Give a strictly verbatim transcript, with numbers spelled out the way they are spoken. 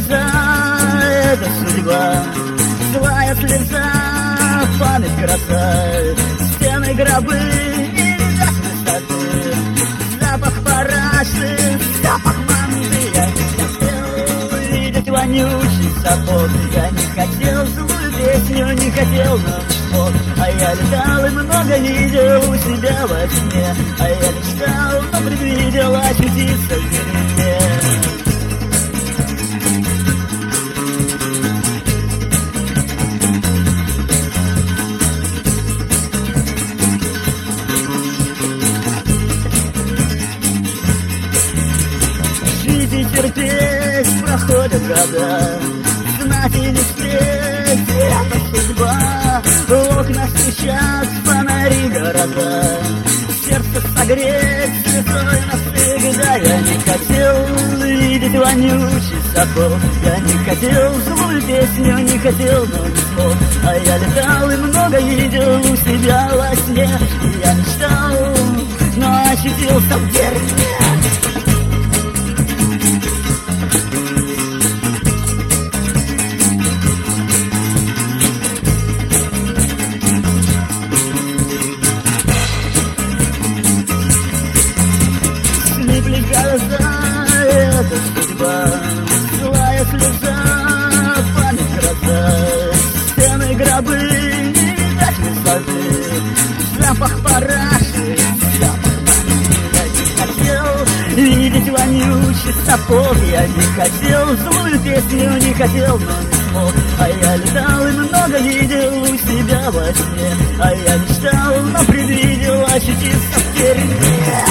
слеза, это судьба, злая слеза, память краса, стены гробы, нельзя высоты, запах параши, запах манды. Я не хотел видеть вонючий сапог, я не хотел злую песню, не хотел ночь, а я летал и много видел у себя во сне, а я мечтал, но предвидел очутиться в деревне. Жить и терпеть, проходят года, знать и не спеть, это судьба. Окна стучат, фонари города, сердце согреть, слезой навсегда. Я не хотел видеть вонючий сапог, я не хотел злую песню, не хотел, но не смог. А я летал и много видел у себя во сне, и я мечтал, но очутился в деревне. Слепли глаза, это судьба, злая слеза, память краса, стены гробы, не видать высоты, запах параши, запах манды. Я не хотел видеть вонючий сапог, я не хотел злую песню, не хотел, но не смог. А я летал и много видел у себя во сне, а я мечтал, но предвидел очутиться в деревне.